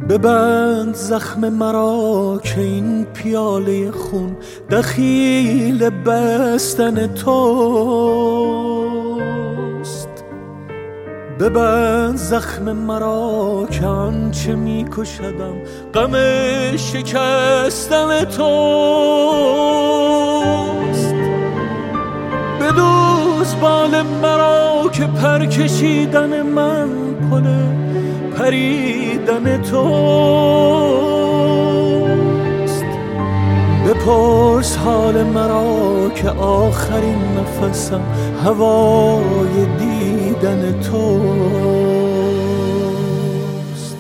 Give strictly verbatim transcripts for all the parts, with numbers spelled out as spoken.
ببند زخم مرا که این پیاله خون دخیل بستن توست. ببند زخم مرا که آنچه می کشدم غم شکستن توست. بدوز بال مرا که پر کشیدن من پل پریدن توست. بپرس حال مرا که آخرین نفسم هوای دیدن توست.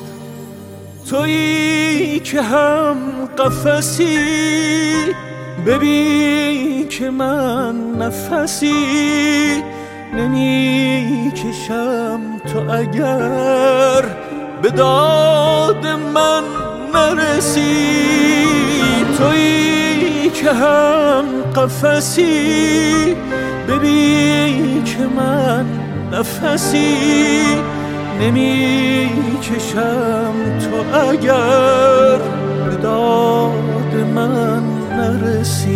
تویی که هم قفسی ببین که من نفسی نمی کشم. تو اگر به داد من نرسی، تویی که هم قفسی ببین که من نفسی نمی کشم. تو اگر به داد من نرسی.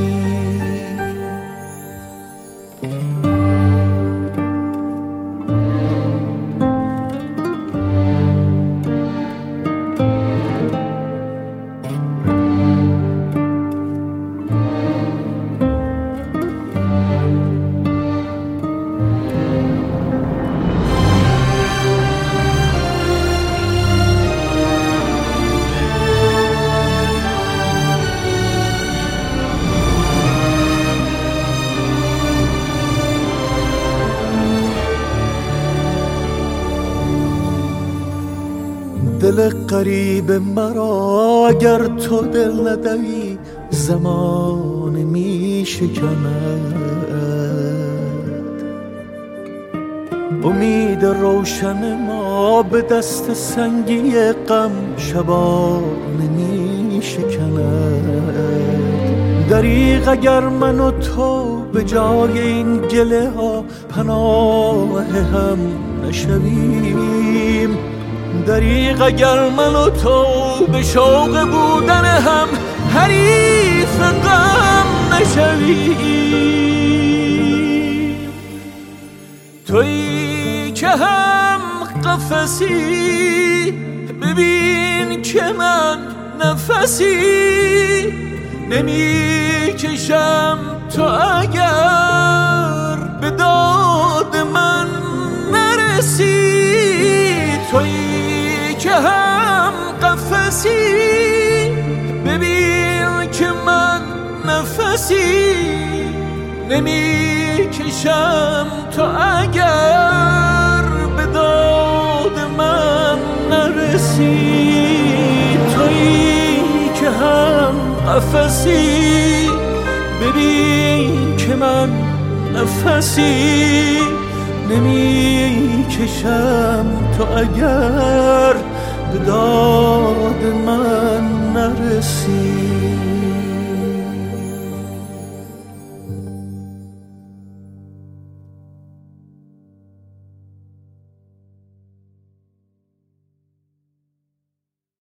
دل غریب مرا اگر تو دل ندهی زمان می شکند. امید روشن ما به دست سنگی غم شبانه می شکند. دریغ اگر من و تو به جای این گله ها پناه هم نشویم. دریغ اگر من و تو به شوق بودن هم حریف غم نشویم. تویی که هم قفسی ببین که من نفسی نمی کشم. تو اگر به داد من نرسی، تویی که هم قفسی ببین که من نفسی نمی کشم. تو اگر به داد من نرسی، تویی که هم قفسی ببین که من نفسی نمی کشم. تو اگر به داد من نرسی.